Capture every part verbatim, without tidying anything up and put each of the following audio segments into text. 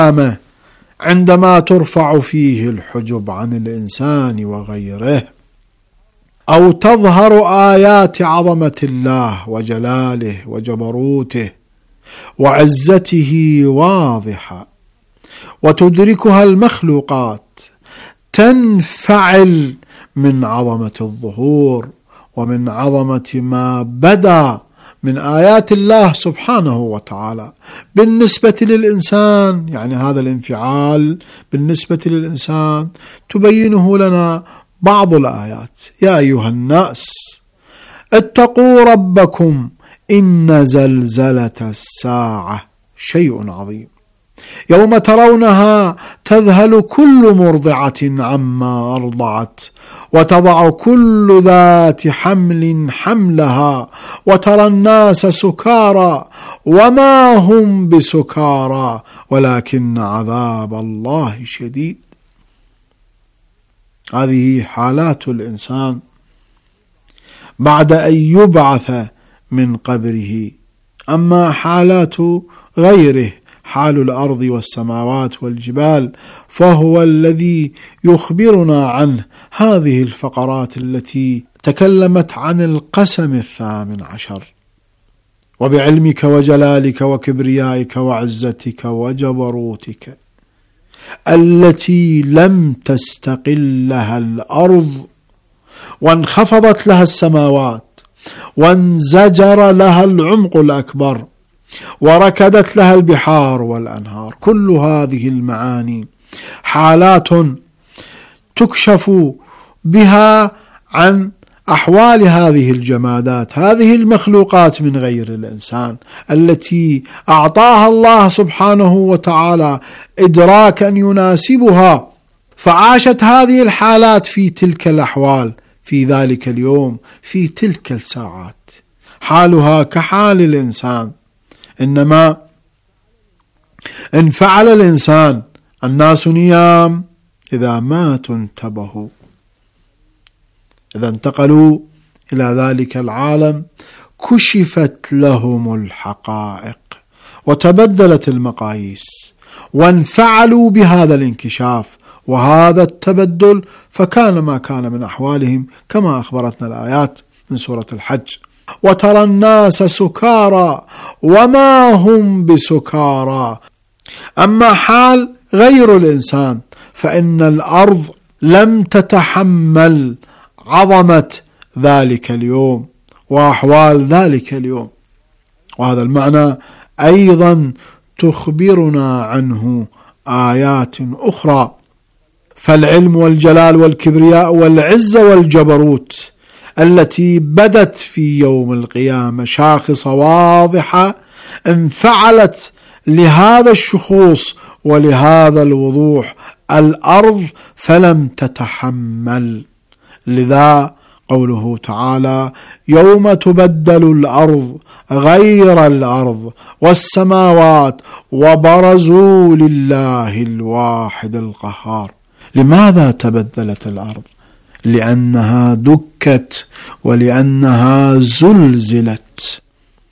عندما ترفع فيه الحجب عن الإنسان وغيره، أو تظهر آيات عظمة الله وجلاله وجبروته وعزته واضحة وتدركها المخلوقات، تنفعل من عظمة الظهور ومن عظمة ما بدا من آيات الله سبحانه وتعالى بالنسبة للإنسان. يعني هذا الانفعال بالنسبة للإنسان تبينه لنا بعض الآيات: يا أيها الناس اتقوا ربكم إن زلزلة الساعة شيء عظيم، يوم ترونها تذهل كل مرضعة عما أرضعت وتضع كل ذات حمل حملها وترى الناس سكارى وما هم بسكارى ولكن عذاب الله شديد. هذه حالات الإنسان بعد أن يبعث من قبره. أما حالات غيره، حال الأرض والسماوات والجبال، فهو الذي يخبرنا عنه هذه الفقرات التي تكلمت عن القسم الثامن عشر: وبعلمك وجلالك وكبريائك وعزتك وجبروتك التي لم تستقل لها الأرض وانخفضت لها السماوات وانزجر لها العمق الأكبر وركدت لها البحار والأنهار. كل هذه المعاني حالات تكشف بها عن أحوال هذه الجمادات، هذه المخلوقات من غير الإنسان، التي أعطاها الله سبحانه وتعالى إدراكا يناسبها، فعاشت هذه الحالات في تلك الأحوال في ذلك اليوم في تلك الساعات، حالها كحال الإنسان. إنما إن فعل الإنسان الناس نيام، إذا ماتوا انتبهوا، إذا انتقلوا إلى ذلك العالم كشفت لهم الحقائق وتبدلت المقاييس وانفعلوا بهذا الانكشاف وهذا التبدل، فكان ما كان من أحوالهم كما أخبرتنا الآيات من سورة الحج: وترى الناس سكارى وما هم بسكارى. أما حال غير الإنسان فإن الأرض لم تتحمل عظمة ذلك اليوم وأحوال ذلك اليوم، وهذا المعنى أيضا تخبرنا عنه آيات أخرى. فالعلم والجلال والكبرياء والعزة والجبروت التي بدت في يوم القيامة شاخصة واضحة انفعلت لهذا الشخوص ولهذا الوضوح الأرض فلم تتحمل. لذا قوله تعالى: يوم تبدل الأرض غير الأرض والسماوات وبرزوا لله الواحد القهار. لماذا تبدلت الأرض؟ لأنها دكت ولأنها زلزلت.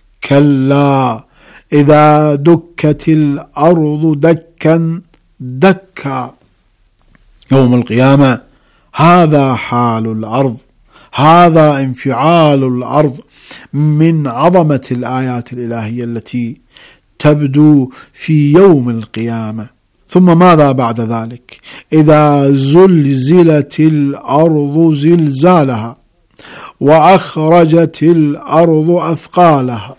كلا إذا دكت الأرض دكا دكا. يوم القيامة هذا حال الأرض، هذا انفعال الأرض من عظمة الآيات الإلهية التي تبدو في يوم القيامة. ثم ماذا بعد ذلك؟ إذا زلزلت الأرض زلزالها وأخرجت الأرض أثقالها.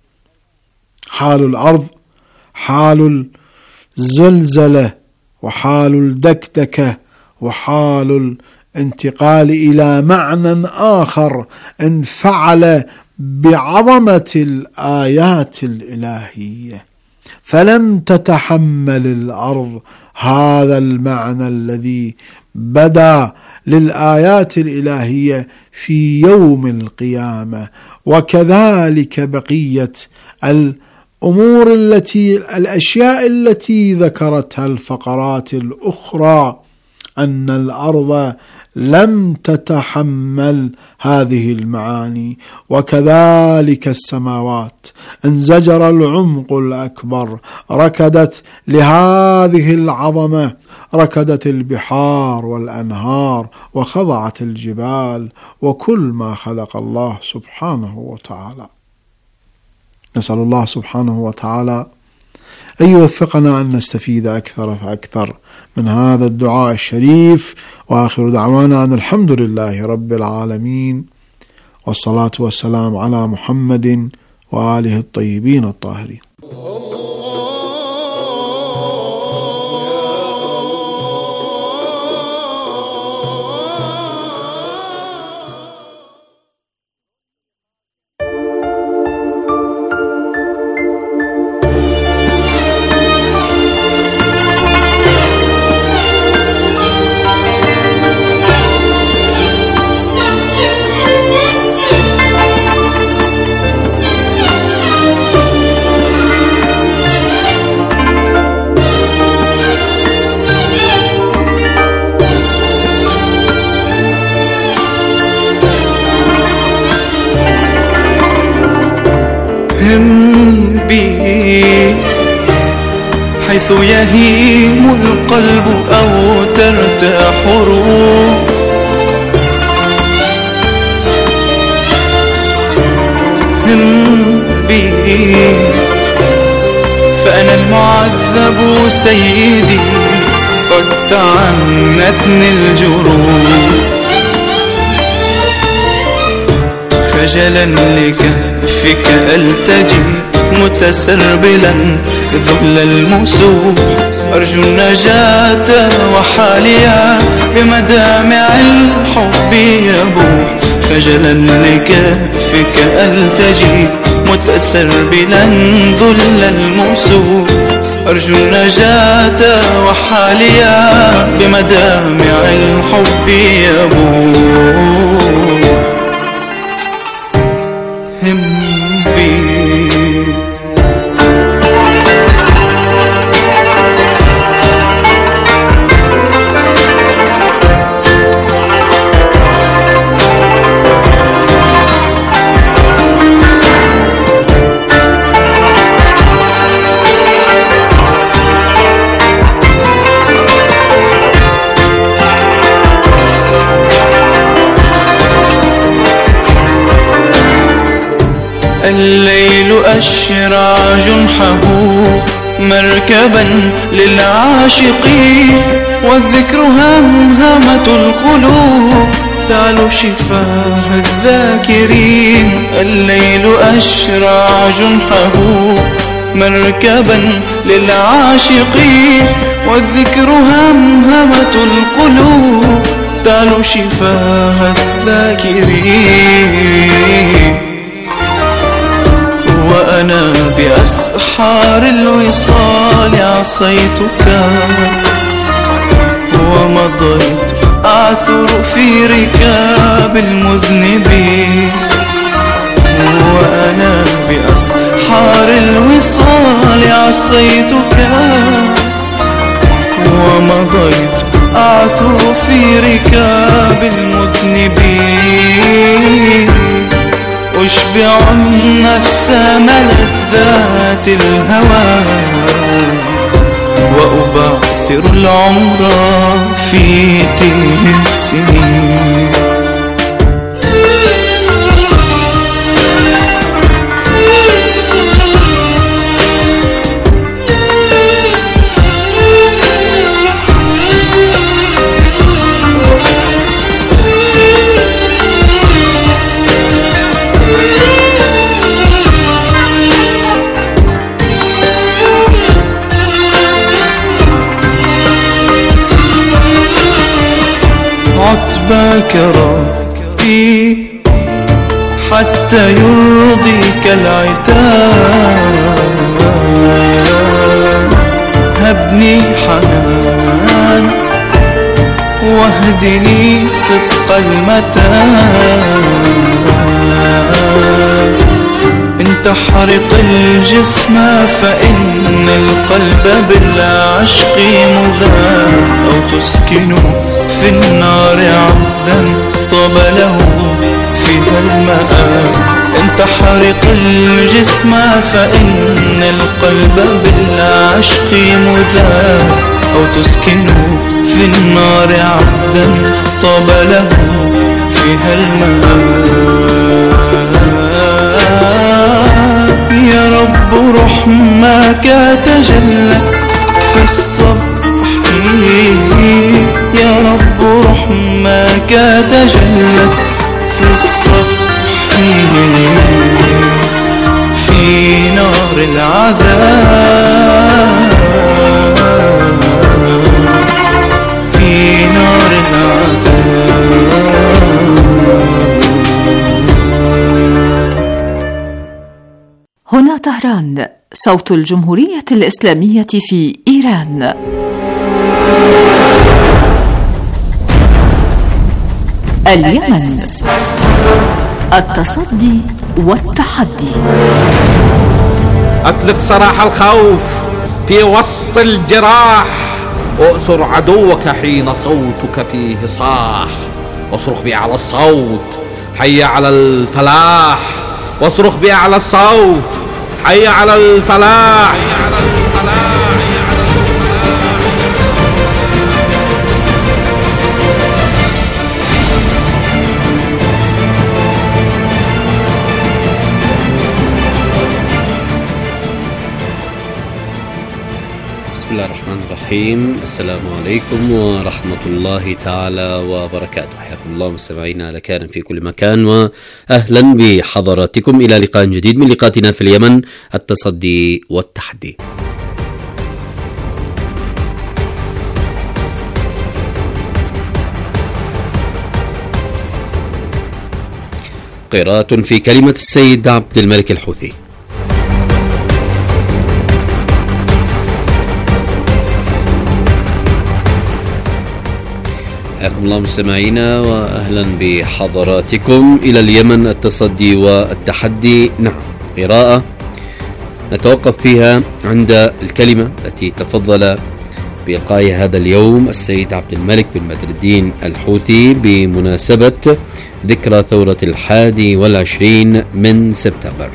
حال الأرض حال الزلزلة وحال الدكدكة وحال الانتقال إلى معنى آخر انفعل بعظمة الآيات الإلهية، فلم تتحمل الأرض هذا المعنى الذي بدا للآيات الإلهية في يوم القيامة. وكذلك بقية الأمور التي الأشياء التي ذكرتها الفقرات الأخرى، أن الأرض لم تتحمل هذه المعاني. وكذلك السماوات انزجر العمق الأكبر، ركدت لهذه العظمة، ركدت البحار والأنهار وخضعت الجبال وكل ما خلق الله سبحانه وتعالى. نسأل الله سبحانه وتعالى أن يوفقنا أن نستفيد أكثر فأكثر من هذا الدعاء الشريف. وآخر دعوانا أن الحمد لله رب العالمين، والصلاة والسلام على محمد وآله الطيبين الطاهرين. هم بي حيث يهيم القلب أو ترتاح روح، هم بي فأنا المعذب سيدي، قد تعنتني الجروح، خجلا لكفك ألتجي متسربلا ذل المسوح، أرجو النجاة وحاليا بمدامع الحب يبوح، خجلا لكفك ألتجي متسربلا ذل المسوح، أرجو النجاة وحاليا بمدامع الحب يبوح. الليل أشرع جنحه مركبا للعاشقين، والذكر همهمة القلوب تعلو شفاه الذاكرين. الليل أشرع جنحه مركبا للعاشقين، والذكر همهمة القلوب تعلو شفاه الذاكرين. وأنا بأسحار الوصال عصيتك ومضيت أعثر في ركاب المذنبين، وأنا بأسحار الوصال عصيتك ومضيت أعثر في ركاب المذنبين، أشبع النفس ملذات الهوى وأبعثر العمر في تلك السنين. عتباك ربي حتى يرضيك العتاب، هبني حنان واهدني صدق المتاب، إن تحرق الجسم فإن القلب بالعشق مذاب، أو تسكن في النار عبدا طاب له فيها المآب. إن تحرق الجسم فإن القلب بالعشق مذاب، أو تسكن في النار عبدا طاب له فيها المآب. يا رب رحمك تجلت في الصبح، يا رب رحمك تجلت في الصبح، في نار العذاب، في نار العذاب. هنا طهران، صوت الجمهورية الإسلامية في إيران. اليمن، التصدي والتحدي. أطلق سراح الخوف في وسط الجراح، وأسر عدوك حين صوتك فيه صاح، واصرخ بأعلى الصوت حي على الفلاح، واصرخ بأعلى الصوت حي على الفلاح. بسم الله الرحمن الرحيم. السلام عليكم ورحمة الله تعالى وبركاته. حياكم الله مستمعينا على كان في كل مكان، وأهلا بحضراتكم إلى لقاء جديد من لقاءاتنا في اليمن، التصدي والتحدي. قراءة في كلمة السيد عبد الملك الحوثي. حياكم الله مستمعينا واهلا بحضراتكم الى اليمن، التصدي والتحدي. نعم، قراءة نتوقف فيها عند الكلمة التي تفضل بإلقائها هذا اليوم السيد عبد الملك بن بدر الدين الحوثي بمناسبة ذكرى ثورة الحادي والعشرين من سبتمبر.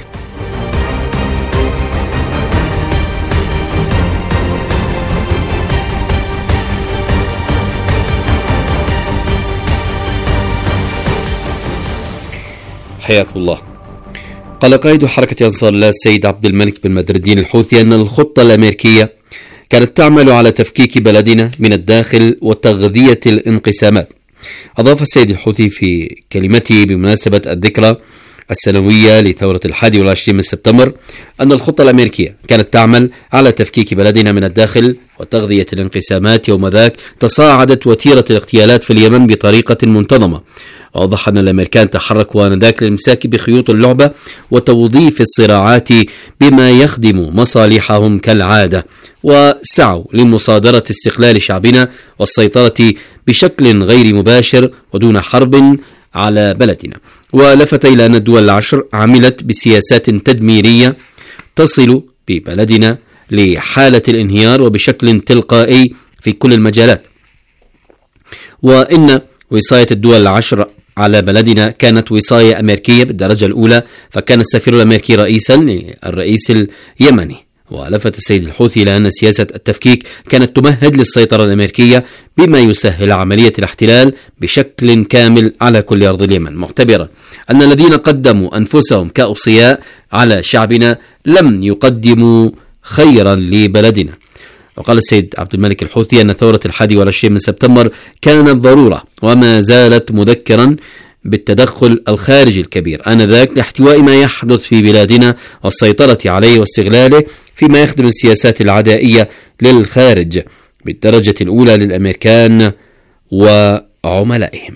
حياكم الله. قال قائد حركة أنصار الله السيد عبد الملك بن بدر الدين الحوثي أن الخطة الأمريكية كانت تعمل على تفكيك بلدنا من الداخل وتغذية الانقسامات. أضاف السيد الحوثي في كلمته بمناسبة الذكرى السنوية لثورة الحادي والعشرين من سبتمبر أن الخطة الأمريكية كانت تعمل على تفكيك بلدنا من الداخل وتغذية الانقسامات. يوم ذاك تصاعدت وتيرة الاغتيالات في اليمن بطريقة منتظمة. وأوضح أن الأمريكان تحركوا آنذاك للإمساك بخيوط اللعبة وتوظيف الصراعات بما يخدم مصالحهم كالعادة، وسعوا لمصادرة استقلال شعبنا والسيطرة بشكل غير مباشر ودون حرب على بلدنا. ولفت إلى أن الدول العشر عملت بسياسات تدميرية تصل ببلدنا لحالة الانهيار وبشكل تلقائي في كل المجالات، وإن وصاية الدول العشر على بلدنا كانت وصاية أمريكية بالدرجة الأولى، فكان السفير الأمريكي رئيسا للرئيس اليمني. ولفت السيد الحوثي إلى أن سياسة التفكيك كانت تمهد للسيطرة الأمريكية بما يسهل عملية الاحتلال بشكل كامل على كل أرض اليمن، معتبرا أن الذين قدموا أنفسهم كأوصياء على شعبنا لم يقدموا خيرا لبلدنا. وقال السيد عبد الملك الحوثي أن ثورة الحادي والعشرين من سبتمبر كانت ضرورة وما زالت مذكرا بالتدخل الخارجي الكبير آنذاك لاحتواء ما يحدث في بلادنا والسيطرة عليه واستغلاله فيما يخدم السياسات العدائية للخارج بالدرجة الأولى للأمريكان وعملائهم.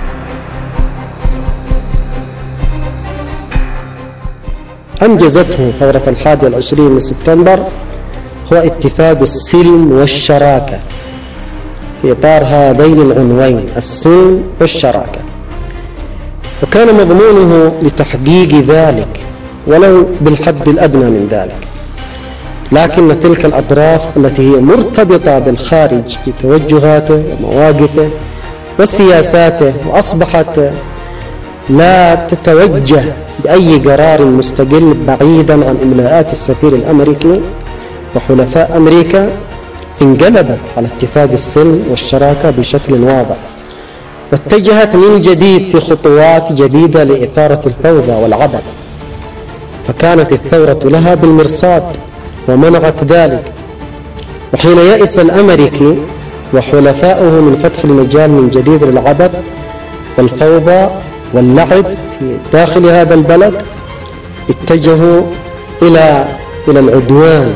أنجزته ثورة الحادي والعشرين من سبتمبر هو اتفاق السلم والشراكة في إطار هذين العنوين، السلم والشراكة، وكان مضمونه لتحقيق ذلك ولو بالحد الأدنى من ذلك، لكن تلك الأطراف التي هي مرتبطة بالخارج بتوجهاته ومواقفه وسياساته وأصبحت لا تتوجه بأي قرار مستقل بعيدا عن إملاءات السفير الأمريكي وحلفاء أمريكا، انقلبت على اتفاق السلم والشراكة بشكل واضح، واتجهت من جديد في خطوات جديدة لإثارة الفوضى والعبث. فكانت الثورة لها بالمرصاد ومنعت ذلك. وحين يئس الأمريكي وحلفاؤه من فتح المجال من جديد للعبث والفوضى واللعب في داخل هذا البلد، اتجهوا إلى إلى العدوان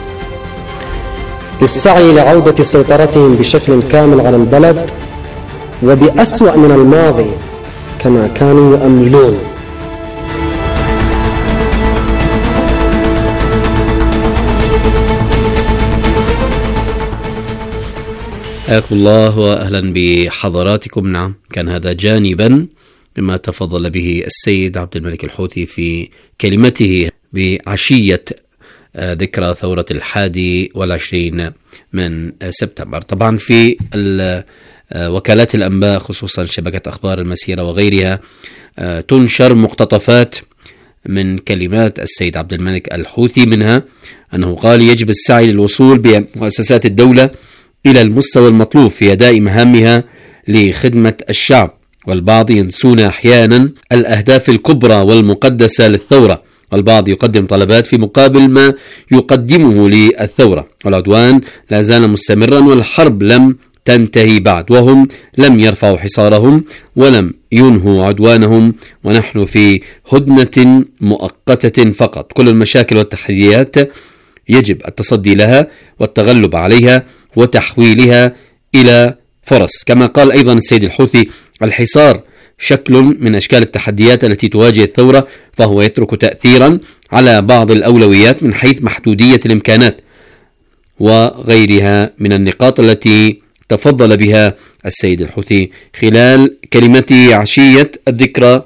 للسعي لعودة سيطرتهم بشكل كامل على البلد وبأسوأ من الماضي كما كانوا يؤملون. حياكم الله وأهلا بحضراتكم. نعم، كان هذا جانبا مما تفضل به السيد عبد الملك الحوثي في كلمته بعشية ذكرى ثورة الحادي والعشرين من سبتمبر. طبعا في وكالات الأنباء خصوصا شبكة أخبار المسيرة وغيرها تنشر مقتطفات من كلمات السيد عبد الملك الحوثي، منها أنه قال: يجب السعي للوصول بمؤسسات الدولة إلى المستوى المطلوب في أداء مهامها لخدمة الشعب، والبعض ينسون أحيانا الأهداف الكبرى والمقدسة للثورة، والبعض يقدم طلبات في مقابل ما يقدمه للثورة، والعدوان لا زال مستمرا والحرب لم تنتهي بعد، وهم لم يرفعوا حصارهم ولم ينهوا عدوانهم، ونحن في هدنة مؤقتة فقط. كل المشاكل والتحديات يجب التصدي لها والتغلب عليها وتحويلها إلى فرص. كما قال أيضا السيد الحوثي: الحصار شكل من أشكال التحديات التي تواجه الثورة، فهو يترك تأثيرا على بعض الأولويات من حيث محدودية الإمكانات وغيرها من النقاط التي تفضل بها السيد الحوثي خلال كلمته عشية الذكرى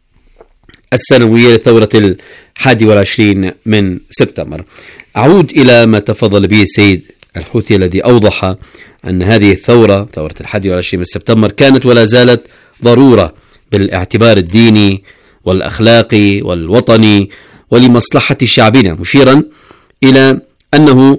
السنوية لثورة الحادي والعشرين من سبتمبر. أعود إلى ما تفضل به السيد الحوثي الذي أوضح أن هذه الثورة ثورة الحادي والعشرين من سبتمبر كانت ولا زالت ضرورة بالاعتبار الديني والأخلاقي والوطني ولمصلحة شعبنا، مشيرا إلى أنه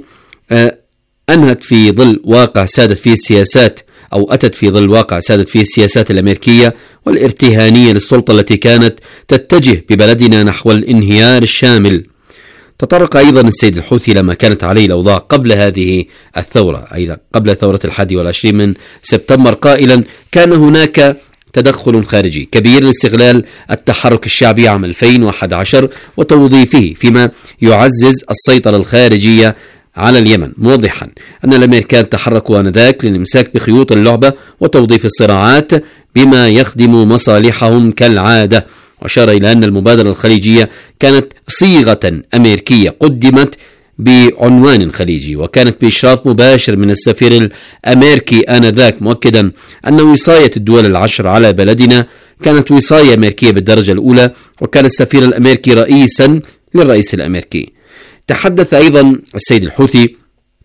أنهت في ظل واقع سادت فيه السياسات أو أتت في ظل واقع سادت فيه السياسات الأمريكية والارتهانية للسلطة التي كانت تتجه ببلدنا نحو الانهيار الشامل. تطرق أيضا السيد الحوثي لما كانت عليه الأوضاع قبل هذه الثورة، أي قبل ثورة الحادي والعشرين من سبتمبر، قائلا: كان هناك تدخل خارجي كبير لاستغلال التحرك الشعبي عام ألفين وأحد عشر وتوظيفه فيما يعزز السيطرة الخارجية على اليمن، موضحا أن الأمريكان تحركوا آنذاك للإمساك بخيوط اللعبة وتوظيف الصراعات بما يخدم مصالحهم كالعادة. وأشار إلى أن المبادرة الخليجية كانت صيغة أمريكية قدمت بعنوان خليجي، وكانت بإشراف مباشر من السفير الأمريكي آنذاك، مؤكدا أن وصاية الدول العشر على بلدنا كانت وصاية أمريكية بالدرجة الأولى، وكان السفير الأمريكي رئيسا للرئيس الأمريكي. تحدث أيضا السيد الحوثي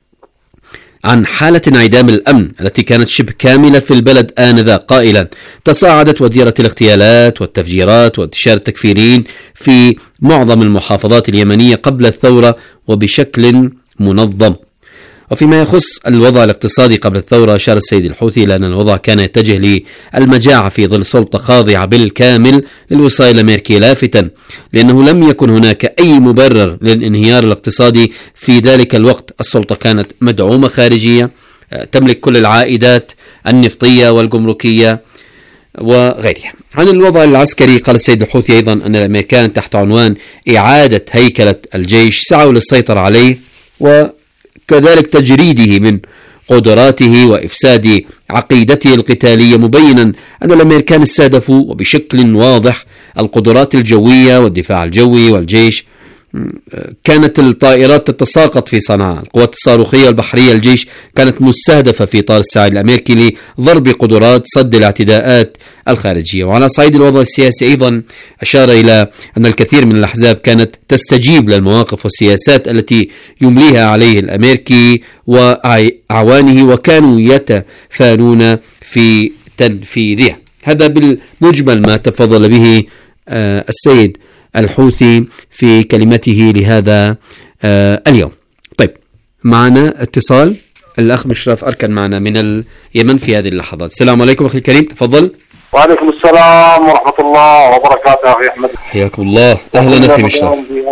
عن حالة انعدام الأمن التي كانت شبه كاملة في البلد آنذاك، قائلا: تصاعدت وتيرة الاغتيالات والتفجيرات وانتشار التكفيرين في معظم المحافظات اليمنية قبل الثورة وبشكل منظم. وفيما يخص الوضع الاقتصادي قبل الثورة، أشار السيد الحوثي إلى أن الوضع كان يتجه للمجاعة في ظل سلطة خاضعة بالكامل للوصاية الأمريكية، لافتا لأنه لم يكن هناك أي مبرر للانهيار الاقتصادي في ذلك الوقت. السلطة كانت مدعومة خارجية، تملك كل العائدات النفطية والجمركية وغيرها. عن الوضع العسكري قال السيد الحوثي أيضا أن الأمريكان تحت عنوان إعادة هيكلة الجيش سعوا للسيطرة عليه وكذلك تجريده من قدراته وإفساد عقيدته القتالية، مبينا أن الأمريكان استهدفوا وبشكل واضح القدرات الجوية والدفاع الجوي والجيش كانت الطائرات تتساقط في صنعاء، القوات الصاروخية والبحرية الجيش كانت مستهدفة في إطار السعي الأمريكي لضرب قدرات صد الاعتداءات الخارجية. وعلى صعيد الوضع السياسي أيضا أشار إلى أن الكثير من الأحزاب كانت تستجيب للمواقف والسياسات التي يمليها عليه الأمريكي وأعوانه، وكانوا يتفانون في تنفيذها. هذا بالمجمل ما تفضل به السيد الحوثي في كلمته لهذا اليوم. طيب، معنا اتصال الأخ مشرف أركن معنا من اليمن في هذه اللحظات. السلام عليكم أخي الكريم، تفضل. وعليكم السلام ورحمة الله وبركاته أخي أحمد. حياكم الله، أهلا أخي مشرف.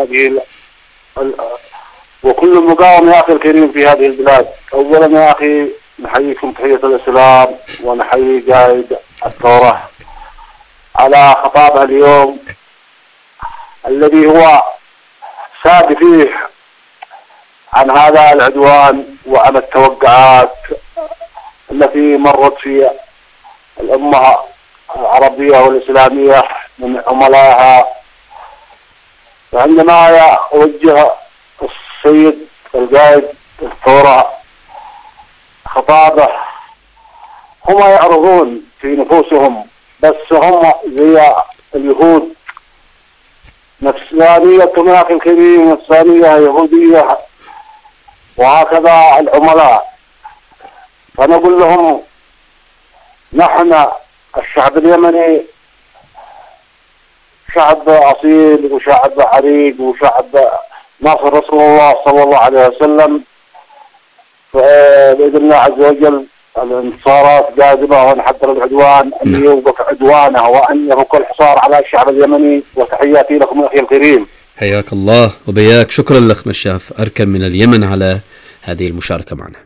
وكل المقاوم يا أخي الكريم في هذه البلاد. أولا يا أخي نحييكم تحية الإسلام ونحيي قائد الثورة على خطابها اليوم الذي هو ساد فيه عن هذا العدوان وعن التوقعات التي مرت في الأمة العربية والإسلامية من عملائها. فعندما يوجه السيد القائد الثورة خطابه هم يعرفون في نفوسهم، بس هم زي اليهود نفسانيتهم يا أخي الكريم، نفسانية يهودية، وهكذا العملاء. فنقول لهم نحن الشعب اليمني شعب أصيل وشعب عريق وشعب ناصر رسول الله صلى الله عليه وسلم. فبإذن الله عز وجل الانتصارات قادمة، ونحضر العدوان أن يوقف عدوانه وأن يفك الحصار على الشعب اليمني. وتحياتي لكم أخي الكريم. حياك الله وبياك. شكرا لك مشاف أركن من اليمن على هذه المشاركة معنا.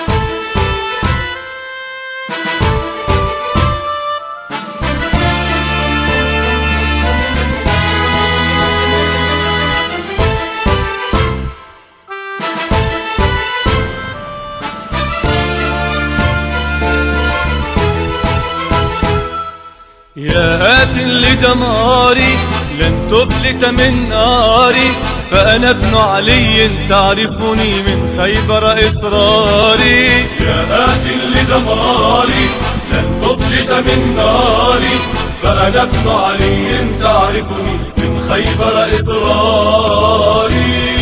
يا هات لدماري لن تفلت من ناري، فأنا ابن علي تعرفني من خيبر إصراري. يا هات لدماري لن تفلت من ناري، فأنا ابن علي تعرفني من خيبر إصراري.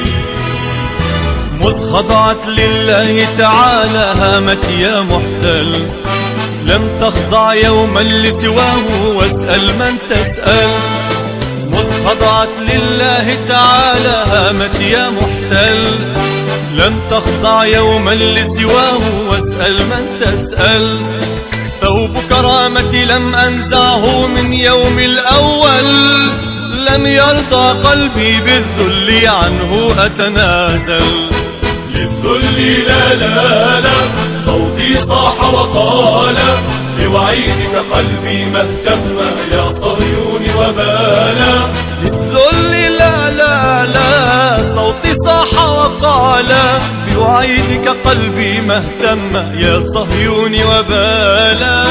مذ خضعت لله تعالى هامت يا محتل، لم تخضع يوما لسواه واسأل من تسأل. مذ خضعت لله تعالى هامت يا محتل، لم تخضع يوما لسواه واسأل من تسأل. ثوب كرامتي لم أنزعه من يوم الأول، لم يرضى قلبي بالذل عنه أتنازل. للذل لا لا لا صوتي صاح وقال، لوعيدك قلبي ما اهتم يا صهيون وبالا. للذل لا لا لا صوتي صاح وقال، بوعيدك قلبي ما اهتم يا صهيون وبالا.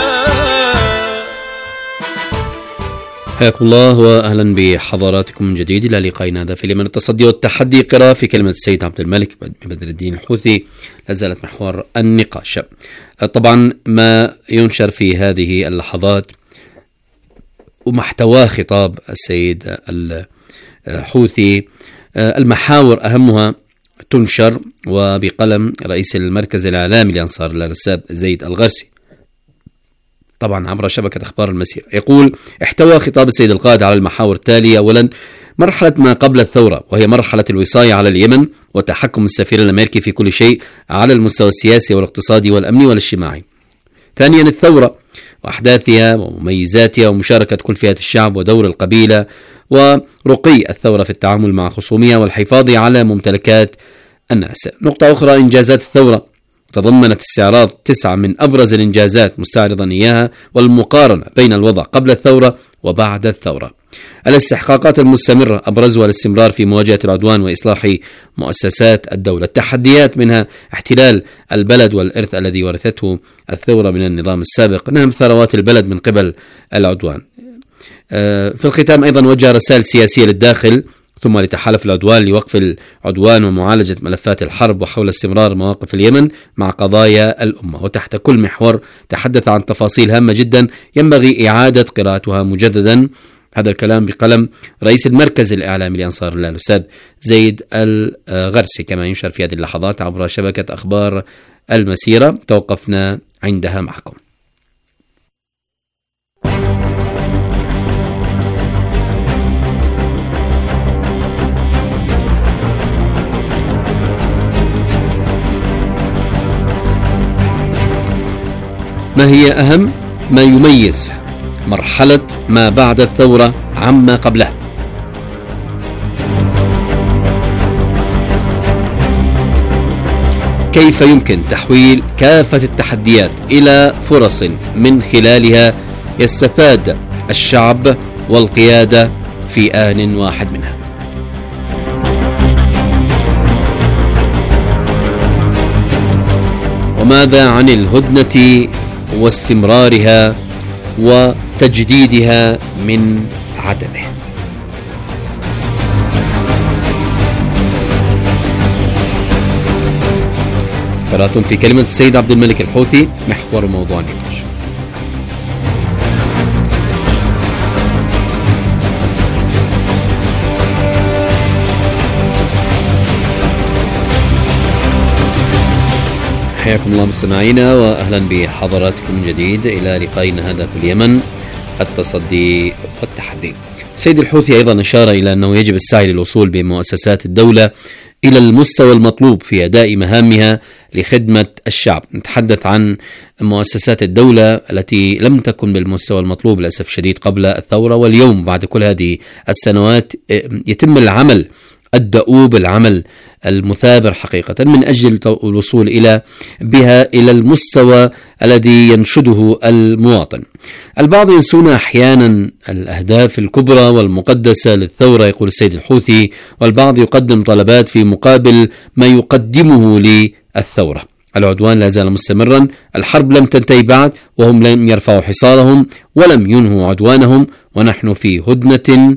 حياكم الله واهلا بحضراتكم من جديد الى لقائنا هذا في اليمن التصدي والتحدي. قراءة في كلمة السيد عبد الملك بن بدر الدين الحوثي لا زالت محور النقاش. طبعا ما ينشر في هذه اللحظات ومحتوى خطاب السيد الحوثي، المحاور أهمها تنشر وبقلم رئيس المركز الإعلامي لأنصار الله الأستاذ زيد الغرسي، طبعا عبر شبكة أخبار المسير. يقول: احتوى خطاب السيد القائد على المحاور التالية: أولا، مرحلة ما قبل الثورة، وهي مرحلة الوصاية على اليمن وتحكم السفير الأمريكي في كل شيء على المستوى السياسي والاقتصادي والأمني والاجتماعي. ثانيا، الثورة وأحداثها ومميزاتها ومشاركة كل فئات الشعب ودور القبيلة ورقي الثورة في التعامل مع خصومها والحفاظ على ممتلكات الناس. نقطة أخرى: إنجازات الثورة، تضمنت استعراض تسعة من أبرز الإنجازات مستعرضا إياها والمقارنة بين الوضع قبل الثورة وبعد الثورة. الاستحقاقات المستمرة أبرزها الاستمرار في مواجهة العدوان وإصلاح مؤسسات الدولة. التحديات منها احتلال البلد والإرث الذي ورثته الثورة من النظام السابق، نهم ثروات البلد من قبل العدوان. في الختام أيضا وجه رسائل سياسية للداخل ثم لتحالف العدوان لوقف العدوان ومعالجة ملفات الحرب وحول استمرار مواقف اليمن مع قضايا الأمة. وتحت كل محور تحدث عن تفاصيل هامة جدا ينبغي إعادة قراءتها مجددا. هذا الكلام بقلم رئيس المركز الإعلامي لأنصار الله الأستاذ زيد الغرسي، كما ينشر في هذه اللحظات عبر شبكة أخبار المسيرة. توقفنا عندها معكم. ما هي أهم ما يميز مرحلة ما بعد الثورة عما قبلها؟ كيف يمكن تحويل كافة التحديات إلى فرص من خلالها يستفاد الشعب والقيادة في آن واحد منها؟ وماذا عن الهدنة واستمرارها وتجديدها من عدمه؟ قراءة في كلمة السيد عبد الملك الحوثي محور موضوع النقاش. حياكم الله مستمعينا واهلا بحضراتكم من جديد الى لقائنا هذا في اليمن، التصدي والتحدي. السيد الحوثي ايضا اشار الى انه يجب السعي للوصول بمؤسسات الدولة الى المستوى المطلوب في اداء مهامها لخدمة الشعب. نتحدث عن مؤسسات الدولة التي لم تكن بالمستوى المطلوب للاسف الشديد قبل الثورة، واليوم بعد كل هذه السنوات يتم العمل الدؤوب، العمل المثابر حقيقة من أجل الوصول إلى بها إلى المستوى الذي ينشده المواطن. البعض ينسون أحيانا الأهداف الكبرى والمقدسة للثورة يقول السيد الحوثي، والبعض يقدم طلبات في مقابل ما يقدمه للثورة. العدوان لا زال مستمرا، الحرب لم تنتهي بعد، وهم لم يرفعوا حصارهم ولم ينهوا عدوانهم، ونحن في هدنة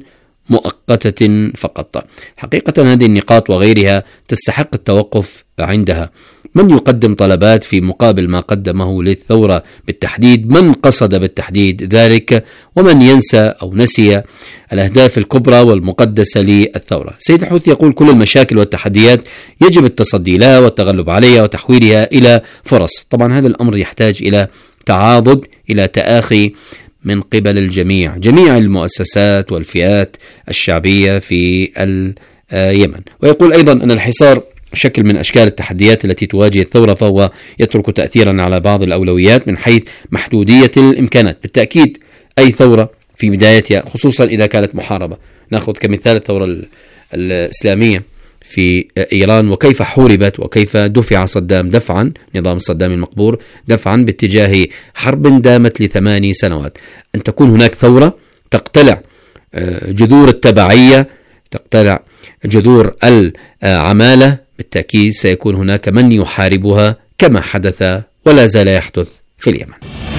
مؤقتة فقط. حقيقة هذه النقاط وغيرها تستحق التوقف عندها. من يقدم طلبات في مقابل ما قدمه للثورة بالتحديد؟ من قصد بالتحديد ذلك؟ ومن ينسى أو نسي الأهداف الكبرى والمقدسة للثورة؟ سيد الحوثي يقول كل المشاكل والتحديات يجب التصدي لها والتغلب عليها وتحويلها إلى فرص. طبعا هذا الأمر يحتاج إلى تعاضد، إلى تآخي من قبل الجميع، جميع المؤسسات والفئات الشعبية في اليمن. ويقول أيضا أن الحصار شكل من أشكال التحديات التي تواجه الثورة، فهو يترك تأثيرا على بعض الأولويات من حيث محدودية الإمكانات. بالتأكيد أي ثورة في بدايتها خصوصا إذا كانت محاربة، نأخذ كمثال الثورة الإسلامية في إيران وكيف حوربت وكيف دفع صدام دفعا، نظام صدام المقبور دفعا باتجاه حرب دامت لثماني سنوات. أن تكون هناك ثورة تقتلع جذور التبعية، تقتلع جذور العمالة، بالتأكيد سيكون هناك من يحاربها كما حدث ولا زال يحدث في اليمن.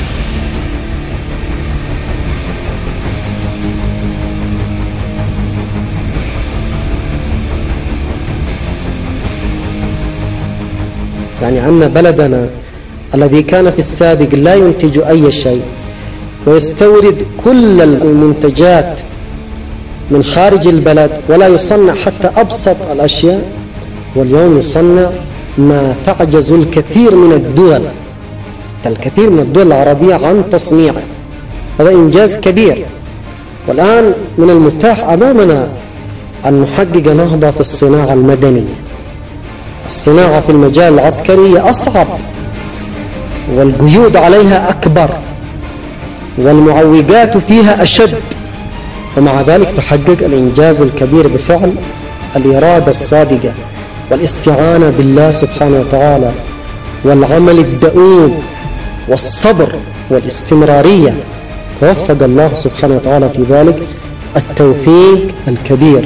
يعني أن بلدنا الذي كان في السابق لا ينتج أي شيء ويستورد كل المنتجات من خارج البلد ولا يصنع حتى أبسط الأشياء، واليوم يصنع ما تعجز الكثير من الدول، الكثير من الدول العربية عن تصنيعه. هذا إنجاز كبير. والآن من المتاح أمامنا أن نحقق نهضة في الصناعة المدنية. الصناعة في المجال العسكري أصعب والقيود عليها أكبر والمعوقات فيها أشد، ومع ذلك تحقق الإنجاز الكبير بفعل الإرادة الصادقة والاستعانة بالله سبحانه وتعالى والعمل الدؤوب والصبر والاستمرارية. توفق الله سبحانه وتعالى في ذلك التوفيق الكبير.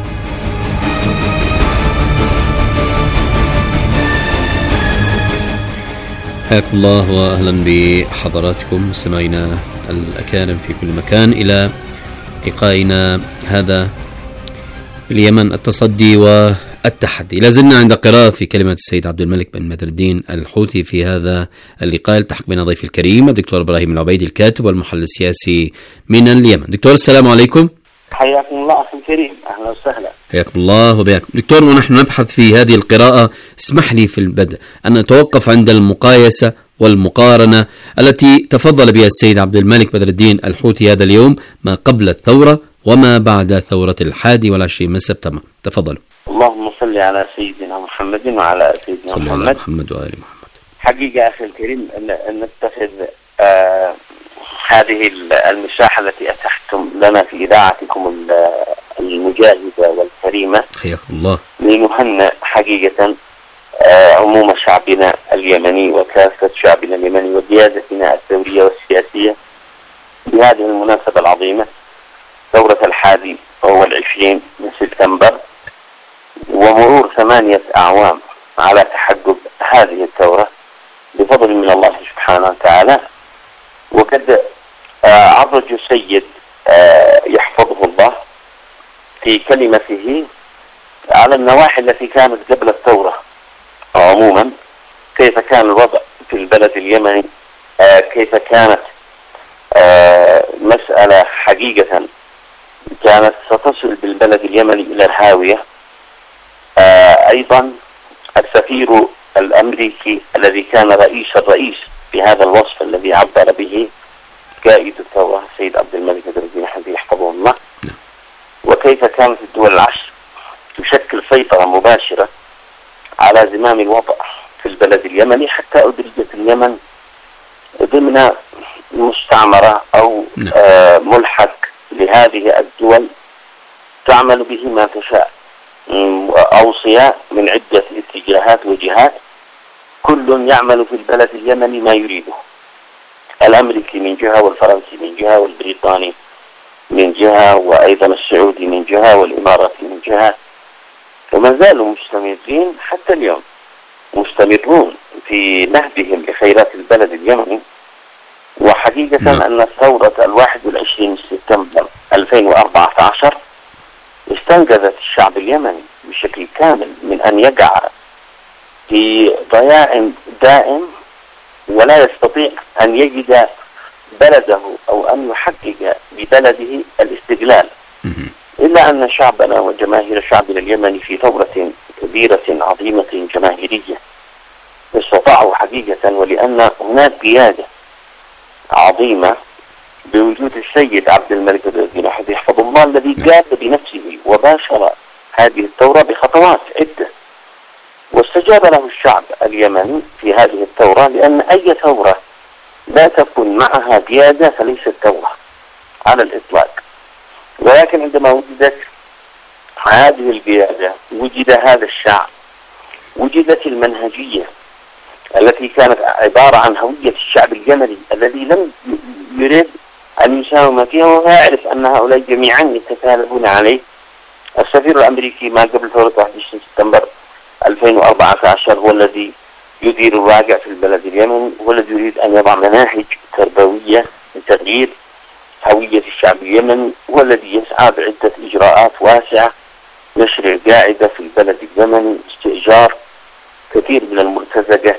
حياكم الله واهلا بحضراتكم مستمعينا الاكارم في كل مكان الى لقائنا هذا اليمن التصدي والتحدي. لازلنا عند قراءة في كلمة السيد عبد الملك بن بدر الدين الحوثي في هذا اللقاء. التحق بنا ضيفي الكريم الدكتور إبراهيم العبيدي الكاتب والمحلل السياسي من اليمن. دكتور السلام عليكم. حياكم الله أخي الكريم، أهلا وسهلا. حياكم الله وبياكم. دكتور، ونحن نبحث في هذه القراءة اسمح لي في البدء أن نتوقف عند المقايسة والمقارنة التي تفضل بها السيد عبد الملك بدر الدين الحوثي هذا اليوم ما قبل الثورة وما بعد ثورة الحادي والعشرين من سبتمبر. تفضلوا. اللهم صل على سيدنا محمد وعلى سيدنا صلى محمد. على محمد وآل محمد. حقيقة أخي الكريم أن نتخذ آه هذه المساحة التي أتحتم لنا في إذاعتكم المجاهدة والكريمة حياكم الله لنهنئ حقيقة آه عموم شعبنا اليمني وكافة شعبنا اليمني وقيادتنا الثورية والسياسية بهذه المناسبة العظيمة، ثورة الحادي والعشرين من سبتمبر، ومرور ثمانية أعوام على تحقق هذه الثورة بفضل من الله سبحانه وتعالى. وقد عرج السيد يحفظه الله في كلمته على النواحي التي كانت قبل الثورة عموما، كيف كان الوضع في البلد اليمني، كيف كانت مسألة حقيقة كانت ستصل بالبلد اليمني إلى الهاوية. أيضا السفير الأمريكي الذي كان رئيس الرئيس في هذا الوصف الذي عبر به قائد الثورة السيد عبد الملك بدر الدين الحوثي يحفظه الله، وكيف كانت الدول العشر تشكل سيطرة مباشرة على زمام الوضع في البلد اليمني، حتى أدرجت اليمن ضمن مستعمرة أو آه ملحق لهذه الدول تعمل به ما تشاء، أوصياء من عدة اتجاهات وجهات، كل يعمل في البلد اليمني ما يريده، الأمريكي من جهة والفرنسي من جهة والبريطاني من جهة وأيضا السعودي من جهة والإماراتي من جهة، وما زالوا مستمرين حتى اليوم، مستمرون في نهبهم لخيرات البلد اليمني. وحقيقة م. أن ثورة الواحد والعشرين سبتمبر ألفين وأربعة عشر استنقذت الشعب اليمني بشكل كامل من أن يقع في ضياع دائم ولا يستطيع أن يجد بلده أو أن يحقق ببلده الاستقلال، إلا أن شعبنا وجماهير شعبنا اليمني في ثورة كبيرة عظيمة جماهيرية استطاعوا حقيقة، ولأن هناك قيادة عظيمة بوجود السيد عبد الملك بدر الدين الحوثي يحفظ الله الذي قاد بنفسه وباشر هذه الثورة بخطوات عدة، واستجاب له الشعب اليمني في هذه الثورة، لأن أي ثورة لا تكون معها قيادة فليست ثورة على الإطلاق. ولكن عندما وجدت هذه القيادة وجد هذا الشعب، وجدت المنهجية التي كانت عبارة عن هوية الشعب اليمني الذي لم يريد أن يساهم فيها، وهو يعرف أن هؤلاء جميعا يتكالبون عليه. السفير الأمريكي ما قبل ثورة واحد وعشرين سبتمبر ألفين وأربعة عشر هو الذي يدير الواقع في البلد اليمني، هو الذي يريد أن يضع مناهج تربوية لتغيير هوية الشعب اليمني، هو الذي يسعى بعدة إجراءات واسعة يشرع قاعدة في البلد اليمني، استئجار كثير من المرتزقة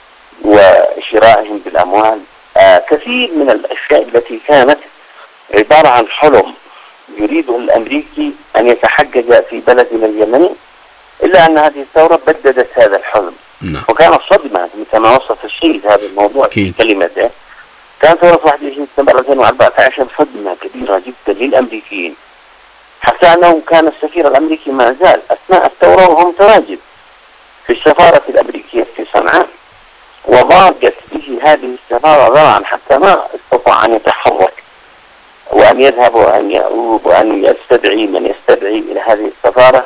وشرائهم بالأموال، آه كثير من الأشياء التي كانت عبارة عن حلم يريده الأمريكي أن يتحقق في بلدنا اليمني، إلا أن هذه الثورة بددت هذا الحلم. نعم. وكانت صدمة كما وصف السيد هذا الموضوع في كلمته. كان ثورة واحد وعشرين سبتمبر ألفين وأربعة عشر صدمة كبيرة جدا للأمريكيين، حتى أنه كان السفير الأمريكي ما زال أثناء الثورة وهو متواجد في السفارة الأمريكية في صنعاء، وضاقت به هذه السفارة ذرعا حتى ما استطاع أن يتحرك وأن يذهب وأن يعود وأن يستدعي من يستدعي إلى هذه السفارة.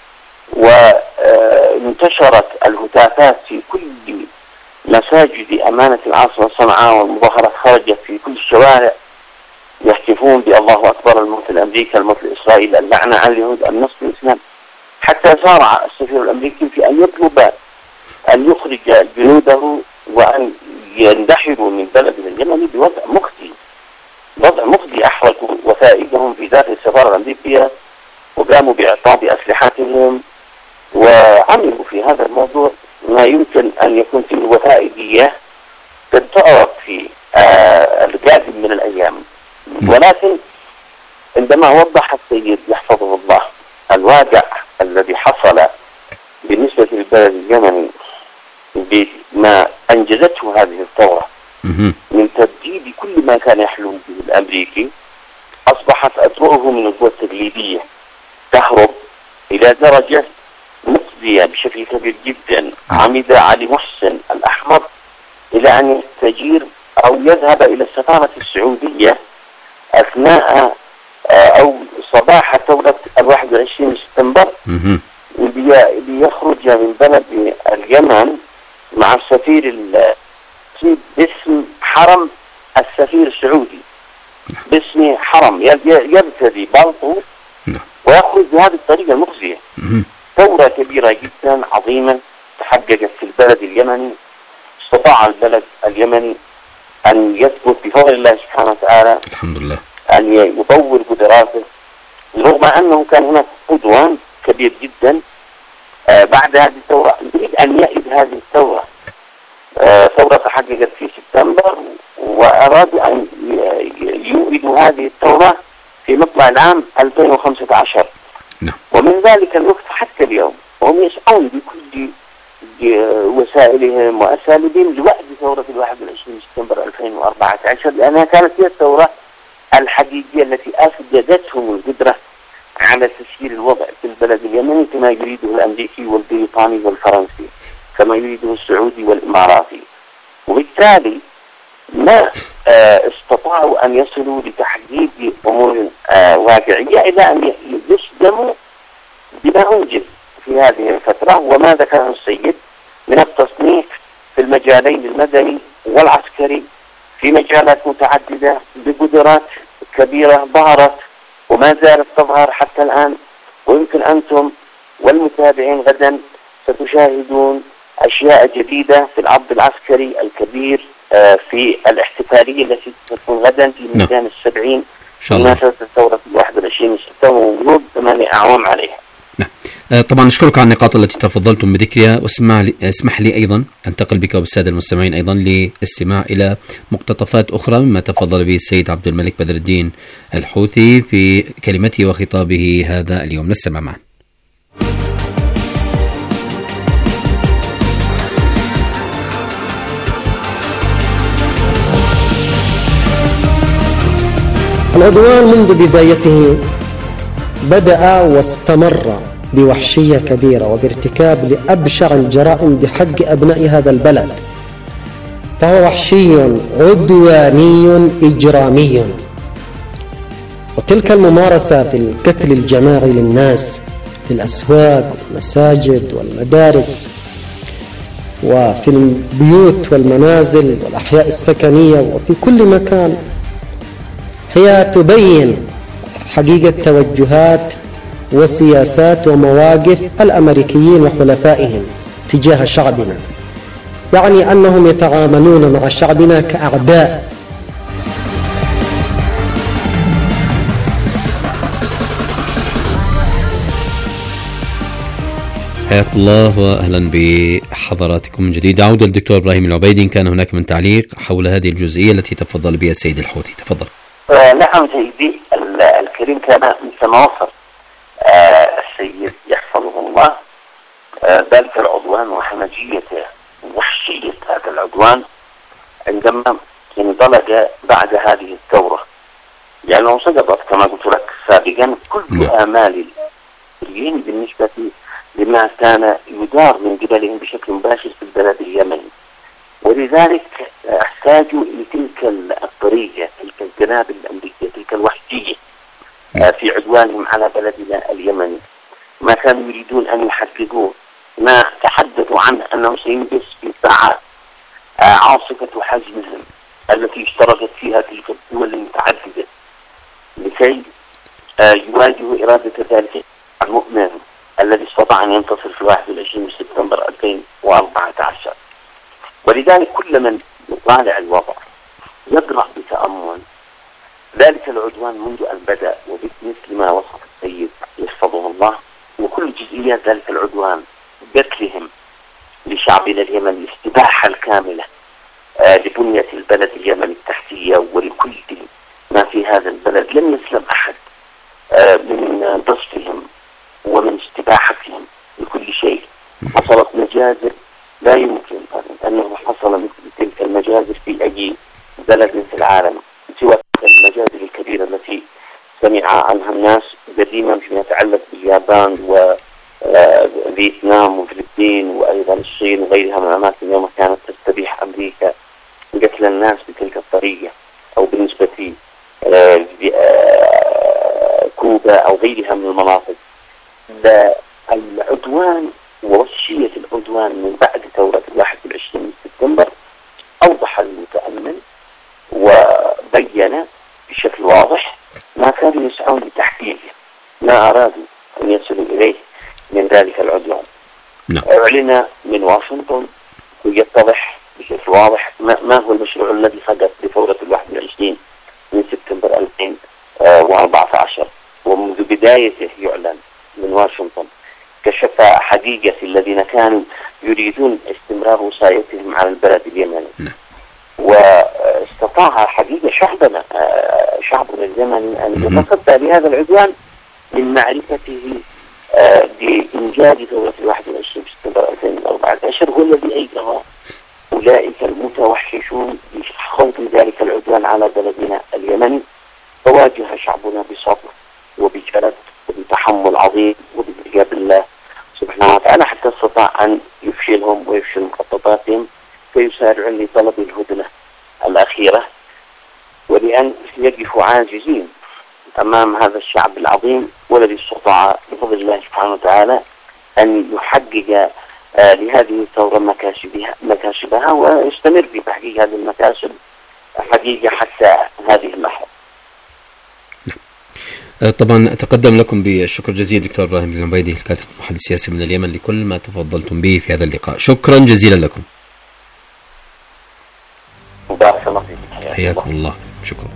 وانتشرت الهتافات في كل مساجد أمانة العاصمة صنعاء، والمظاهرات خرجت في كل الشوارع يهتفون بالله أكبر، الموت لأمريكا، الموت لإسرائيل، اللعنة على اليهود، النصر الإسلام، حتى سارع السفير الأمريكي في أن يطلب أن يخرج جنوده وأن يندحروا من بلد اليمن بوضع مخزي، وضع مخزي. أحرقوا وثائقهم في ذات السفارة الأمريكية وقاموا بإعطاء أسلحتهم وعملوا في هذا الموضوع ما يمكن أن يكون فيه وثائقية تتعرض في آه القادم من الأيام. ولكن عندما وضح السيد يحفظه الله الواقع الذي حصل بالنسبة للبلد اليمني بما أنجزته هذه الثورة من تبديد كل ما كان يحلم به الأمريكي، أصبحت أطرقه من القوى التقليدية تهرب إلى درجة مخزية بشكل كبير جدا. عمد علي محسن الأحمر إلى أن يستجير أو يذهب إلى السفارة السعودية أثناء أو صباح ثورة الواحد والعشرين سبتمبر ليخرج من بلد اليمن مع السفير باسم حرم السفير السعودي، باسم حرم يبتدي بالطو ويخرج بهذه الطريقة المخزية. ثورة كبيرة جدا عظيمة تحققت في البلد اليمني. استطاع البلد اليمني أن يثبت بفضل الله سبحانه وتعالى، الحمد لله، أن يطور قدراته رغم أنه كان هناك عدوان كبير جدا. آه بعد هذه الثورة يريد أن يعيد هذه الثورة. آه ثورة تحققت في سبتمبر وأراد أن يعيدوا هذه الثورة في مطلع العام ألفين وخمسة عشر. نعم. ومن ذلك الوقت حتى اليوم وهم يسعون بكل وسائلهم وأساليبهم لوقت ثورة الواحد والعشرين سبتمبر ألفين وأربعة عشر، لأنها كانت هي الثورة الحقيقية التي أفقدتهم القدرة على تسيير الوضع في البلد اليمني كما يريده الأمريكي والبريطاني والفرنسي، كما يريده السعودي والإماراتي. وبالتالي ما آه استطاعوا أن يصلوا لتحقيق أمور آه واقعية إلى أن يصدموا بما أنجز في هذه الفترة وما ذكره السيد من التصنيف في المجالين المدني والعسكري في مجالات متعددة بقدرات كبيرة ظهرت وما زالت تظهر حتى الآن. ويمكن أنتم والمتابعين غدا ستشاهدون أشياء جديدة في العرض العسكري الكبير في الاحتفالية التي تكون غدا في ميدان السبعين بمناسبة الثورة الواحد والعشرين سبتمبر ومرور ثمانية أعوام عليها. نعم. طبعا أشكرك على النقاط التي تفضلتم بذكرها، واسمح لي, اسمح لي أيضا أنتقل بك وبالسادة المستمعين أيضا للاستماع إلى مقتطفات أخرى مما تفضل به السيد عبد الملك بدر الدين الحوثي في كلمته وخطابه هذا اليوم. نستمع معا. العدوان منذ بدايته بدأ واستمر بوحشية كبيرة وبارتكاب لأبشع الجرائم بحق أبناء هذا البلد، فهو وحشي عدواني إجرامي. وتلك الممارسة في القتل الجماعي للناس في الأسواق والمساجد والمدارس وفي البيوت والمنازل والأحياء السكنية وفي كل مكان هي تبين حقيقة توجهات وسياسات ومواقف الأمريكيين وحلفائهم تجاه شعبنا، يعني أنهم يتعاملون مع شعبنا كأعداء. حياكم الله وأهلا بحضراتكم من جديد. عودة للدكتور إبراهيم العبيدي، إن كان هناك من تعليق حول هذه الجزئية التي تفضل بها السيد الحوثي. تفضل. آه نعم سيدي الكريم، كان مثل ما وصف آه السيد يحفظه الله آه ذلك العدوان وحمجيته ووحشية هذا العدوان عندما انطلق بعد هذه الثورة، لأنه يعني سقطت كما قلت لك سابقا كل آمال السوريين بالنسبة لما كان يدار من قبلهم بشكل مباشر في البلد اليمني، ولذلك احتاجوا لتلك الطريقة، تلك الجنابل الأمريكية، تلك الوحشية في عدوانهم على بلدنا اليمني. ما كانوا يريدون أن يحققوه، ما تحدثوا عنه أنه سينجز في ساعات عاصفة حجمهم التي اشتركت فيها تلك الدول المتعددة لكي يواجهوا إرادة ذلك المؤمن الذي استطاع أن ينتصر في واحد وعشرين سبتمبر ألفين وأربعة عشر. ولذلك كل من يطالع الوضع يقرأ بتأمل ذلك العدوان منذ أن بدأ، ومثل ما وصف السيد يحفظه الله، وكل جزئيات ذلك العدوان، قتلهم لشعبنا اليمني، الاستباحة الكاملة آه لبنية البلد اليمني التحتية ولكل ما في هذا البلد. لم يسلم أحد آه من ضصفهم ومن استباحتهم لكل شيء. حصلت مجازر لا يمكن أنه حصل مثل تلك المجازر في أي بلد في العالم، سوى المجازر الكبيرة التي سمع عنها الناس قديما فيما يتعلق باليابان وفيتنام وفلبين وأيضا الصين وغيرها من الأماكن يوم كانت تستبيح أمريكا قتل الناس بتلك الطريقة، أو بالنسبة كوبا أو غيرها من المناطق. العدوان ووحشية العدوان من بعد ثورة الواحد والعشرين من سبتمبر أوضح المتأمل وبين بشكل واضح ما كانوا يسعون لتحقيقه، ما أرادوا أن يصلوا إليه من ذلك العدوان. نعم. أعلن من واشنطن ويتضح بشكل واضح ما هو المشروع الذي حدث لثورة الواحد والعشرين من سبتمبر ألفين وأربعة عشر، ومنذ بدايته يعلن من واشنطن كشف حقيقة الذين كانوا يريدون استمرار وصايتهم على البلد اليمني. نعم. واستطاع حقيقة شعبنا شعبنا اليمني أن يتصدى لهذا العدوان من معرفته بإنجاز ثورة الواحد والعشرين سبتمبر ألفين وأربعة عشر، هو الذي أيقظ أولئك المتوحشون بخوض ذلك العدوان على بلدنا اليمني. فواجه شعبنا بصبر وبجرد وبتحمل عظيم وبإجابة الله سبحانه وتعالى، حتى استطاع أن يفشلهم ويفشل مخططاتهم فيسارعون لطلب الهدنة الأخيرة، ولأن يقفوا عاجزين أمام هذا الشعب العظيم والذي استطاع بفضل الله سبحانه وتعالى أن يحقق آه لهذه الثورة مكاسبها, مكاسبها ويستمر في تحقيق هذه المكاسب حقيقة حتى هذه اللحظة. طبعا أتقدم لكم بالشكر جزيل دكتور إبراهيم بن عبيدي الكاتب المحلل السياسي من اليمن لكل ما تفضلتم به في هذا اللقاء. شكرا جزيلا لكم. بارك الله فيكم. حياكم الله. شكرا.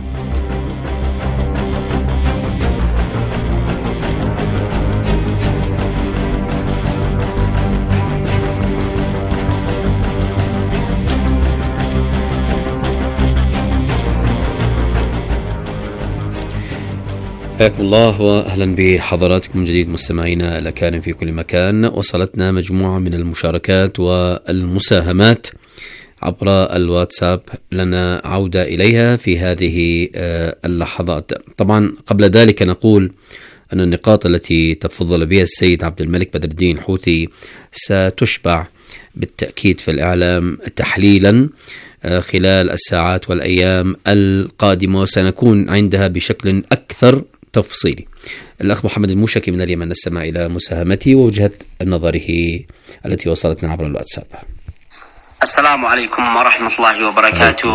حياكم الله وأهلا بحضراتكم من جديد مستمعينا الأكارم في كل مكان. وصلتنا مجموعة من المشاركات والمساهمات عبر الواتساب، لنا عودة إليها في هذه اللحظات. طبعا قبل ذلك نقول أن النقاط التي تفضل بها السيد عبد الملك بدر الدين الحوثي ستشبع بالتأكيد في الإعلام تحليلا خلال الساعات والأيام القادمة، وسنكون عندها بشكل أكثر تفصيلي. الأخ محمد الموشكي من اليمن نستمع إلى مساهمته ووجهة نظره التي وصلتنا عبر الواتساب. السلام عليكم ورحمة الله وبركاته.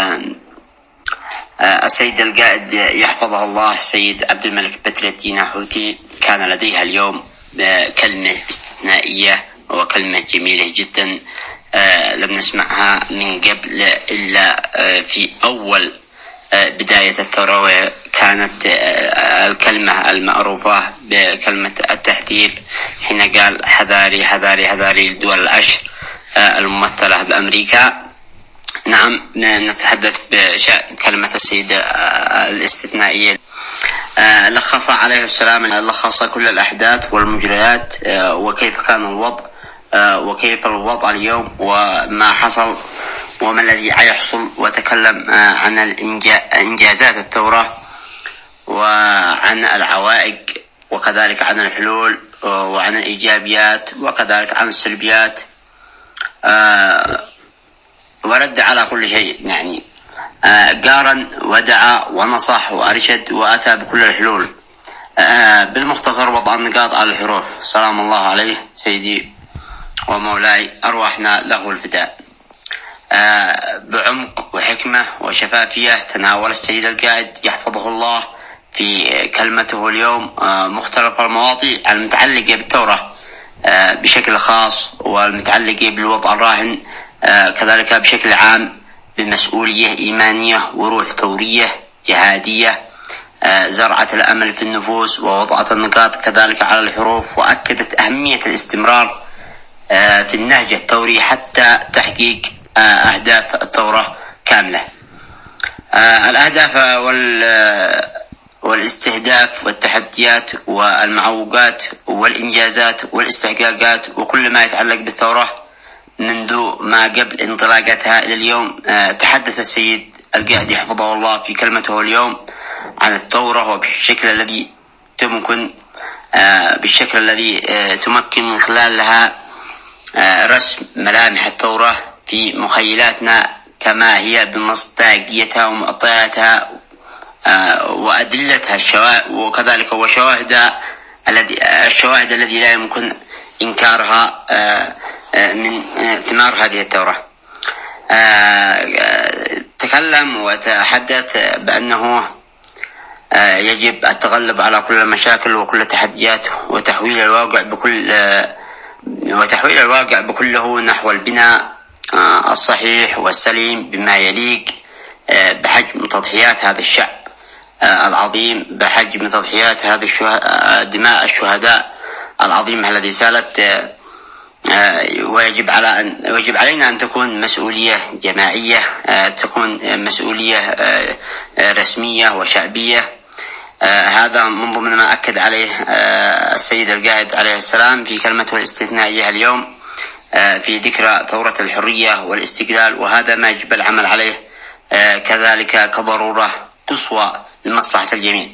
السيد القائد يحفظه الله سيد عبد الملك بدر الدين الحوثي كان لديها اليوم كلمة استثنائية وكلمة جميلة جدا لم نسمعها من قبل إلا في أول بداية الثورة، كانت الكلمة المعروفة بكلمة التهديد حين قال حذاري حذاري حذاري الدول العشر الممثلة بأمريكا. نعم، نتحدث بشأن كلمة السيد الاستثنائية. لخص عليه السلام لخص كل الأحداث والمجريات وكيف كان الوضع وكيف الوضع اليوم وما حصل وما الذي يحصل، وتكلم عن إنجازات الثورة وعن العوائق وكذلك عن الحلول وعن الإيجابيات وكذلك عن السلبيات، ورد على كل شيء، يعني قارن ودعا ونصح وأرشد وأتى بكل الحلول. بالمختصر وضع النقاط على الحروف. سلام الله عليه سيدي ومولاي، أرواحنا له الفداء. بعمق وحكمة وشفافية تناول السيد القائد يحفظه الله في كلمته اليوم مختلف المواضيع المتعلقة بالثورة بشكل خاص والمتعلقة بالوضع الراهن كذلك بشكل عام، بمسؤولية إيمانية وروح ثورية جهادية زرعت الأمل في النفوس ووضعت النقاط كذلك على الحروف، وأكدت أهمية الاستمرار في النهج الثوري حتى تحقيق أهداف الثورة كاملة. الأهداف والاستهداف والتحديات والمعوقات والإنجازات والاستحقاقات وكل ما يتعلق بالثورة منذ ما قبل انطلاقتها إلى اليوم. تحدث السيد القائد حفظه الله في كلمته اليوم عن الثورة وبالشكل الذي تمكن بالشكل الذي تمكن من خلالها رسم ملامح الثورة في مخيلاتنا كما هي بمصداقيتها ومعطياتها وأدلتها وكذلك وشواهد الذي الشواهد الذي لا يمكن إنكارها من ثمار هذه الثورة. تكلم وتحدث بأنه يجب التغلب على كل المشاكل وكل التحديات وتحويل الواقع بكل وتحويل الواقع بكله نحو البناء الصحيح والسليم بما يليق بحجم تضحيات هذا الشعب العظيم، بحجم تضحيات هذه دماء الشهداء العظيمة التي سالت. ويجب على أن ويجب علينا أن تكون مسؤولية جماعية، تكون مسؤولية رسمية وشعبية. هذا من ضمن ما أكد عليه السيد القائد عليه السلام في كلمته الاستثنائية اليوم في ذكرى ثورة الحرية والاستقلال، وهذا ما يجب العمل عليه كذلك كضرورة قصوى لمصلحة الجميع.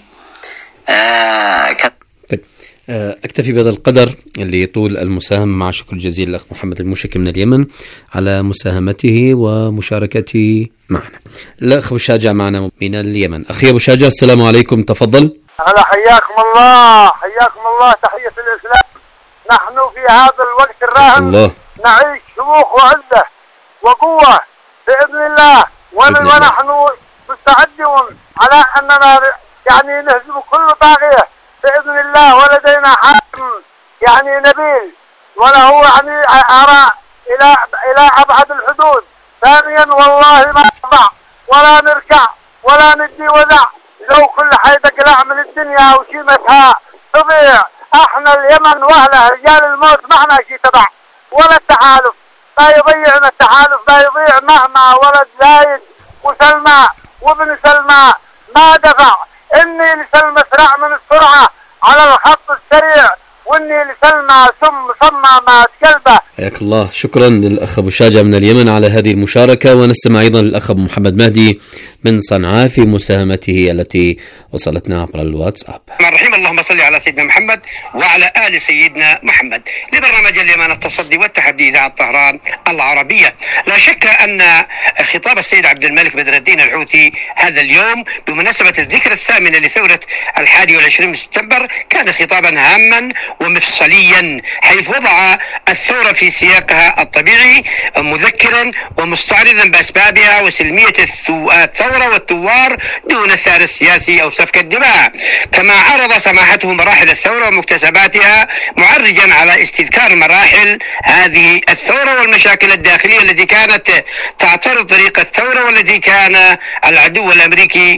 أكتفي بهذا القدر اللي يطول المساهمة، مع شكر جزيل الأخ محمد المشك من اليمن على مساهمته ومشاركته معنا. الأخ أبو شاجع معنا من اليمن. أخي أبو شاجع السلام عليكم، تفضل. هلا حياكم الله، حياكم الله، تحية الإسلام. نحن في هذا الوقت الراهن الله. نعيش شموخ وعزة وقوة بإذن الله، ونحن مستعدون على أننا يعني نهزم كل طاغية بإذن الله، ولدينا حاكم يعني نبيل وله يعني آراء إلى إلى أبعد الحدود. ثانيا والله ما نضع ولا نركع ولا ندي وذع، لو كل حيدة قلع من الدنيا وشيمتها تضيع. احنا اليمن واهلها رجال الموت، معنا شي تبع ولا التحالف لا يضيعنا، التحالف لا يضيع مهما ولد زايد وسلمى وابن سلمى ما دفع. إني لسلمى اسرع من السرعة على الخط السريع، وإني لسلمى ثم صممت كلبه. حياك الله، شكرا للأخ أبو شاجع من اليمن على هذه المشاركة. ونستمع أيضا للأخ أبو محمد مهدي من صنعاء في مساهمته التي وصلتنا عبر الواتساب. الرحيم، اللهم صل على سيدنا محمد وعلى آل سيدنا محمد. لبرنامج اليمن التصدي والتحدي إذاعة طهران العربية. لا شك أن خطاب السيد عبد الملك بدر الدين الحوثي هذا اليوم بمناسبة الذكرى الثامنة لثورة الحادي والعشرين من سبتمبر كان خطابا هاما ومفصليا، حيث وضع الثورة في سياقها الطبيعي، مذكرا ومستعرضا بأسبابها وسلمية الثورة والثوار دون الثار السياسي أو سفك الدماء. كما عرض سماحته مراحل الثورة ومكتسباتها، معرجا على استذكار مراحل هذه الثورة والمشاكل الداخلية التي كانت تعترض طريق الثورة، والتي كان العدو الأمريكي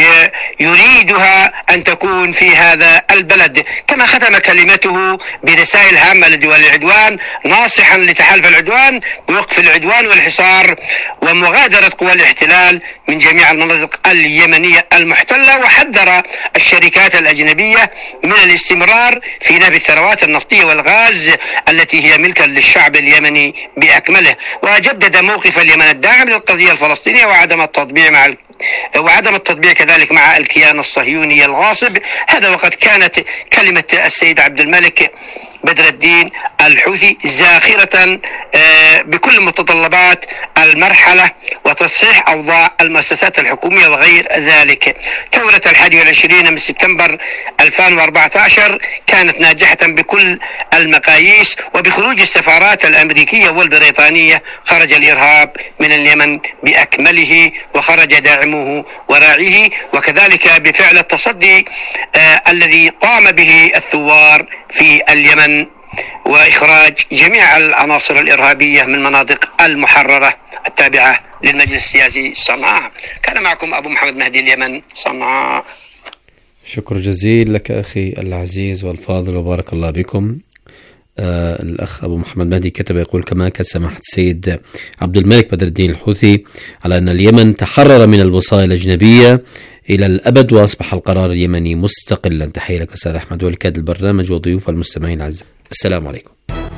يريدها أن تكون في هذا البلد. كما ختم كلمته برسائل هامة لدول العدوان، ناصحا لتحالف العدوان بوقف العدوان والحصار ومغادرة قوى الاحتلال من جميع المناطق اليمنية المحتلة، وحذر الشركات الأجنبية من الاستمرار في نهب الثروات النفطية والغاز التي هي ملكا للشعب اليمني بأكمله. وجدد موقف اليمن الداعم للقضية الفلسطينية وعدم التطبيع مع وعدم التطبيع كذلك مع الكيان الصهيوني الغاصب. هذا وقد كانت كلمة السيد عبد الملك بدر الدين الحوثي زاخرة بكل متطلبات المرحلة وتصحيح أوضاع المؤسسات الحكومية وغير ذلك. ثورة الحادي والعشرين من سبتمبر ألفين وأربعة عشر كانت ناجحة بكل المقاييس، وبخروج السفارات الأمريكية والبريطانية خرج الإرهاب من اليمن بأكمله، وخرج داعموه وراعيه، وكذلك بفعل التصدي آه الذي قام به الثوار في اليمن وإخراج جميع العناصر الإرهابية من مناطق المحررة التابعة للمجلس السياسي صنعاء. كان معكم أبو محمد مهدي اليمن صنعاء. شكر جزيل لك أخي العزيز والفاضل وبارك الله بكم. آه الأخ أبو محمد مهدي كتب يقول: كما أكد سماحة السيد عبد الملك بدر الدين الحوثي على أن اليمن تحرر من الوصاية الأجنبية إلى الأبد وأصبح القرار اليمني مستقلا. تحية لك أستاذ أحمد ولكاد البرنامج وضيوف المستمعين الأعزاء. السلام عليكم.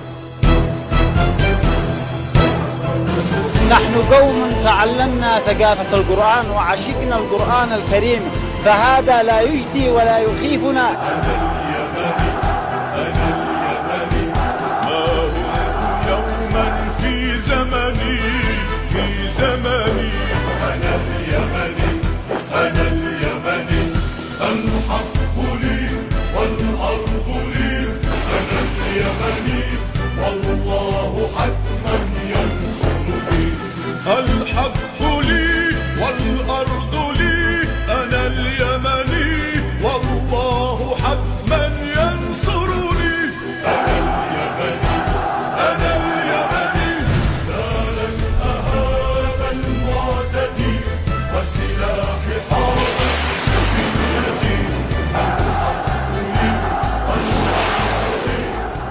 نحن قوم تعلمنا ثقافة القرآن وعشقنا القرآن الكريم، فهذا لا يجدي ولا يخيفنا. في زمني في زمني أنا اليمني أنا اليمني الحق لي والأرض لي أنا اليمني والله حتما ينصرني. الحق لي والأرض لي أنا اليمني والله حتما ينصرني. أنا اليمني أنا اليمني دارا أهاب المعتد وسلاح حرب بيدي. الحق لي والأرض لي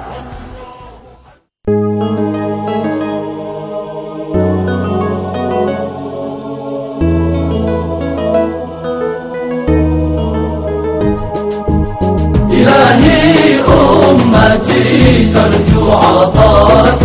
إلهي أمتي ترجو عطاك،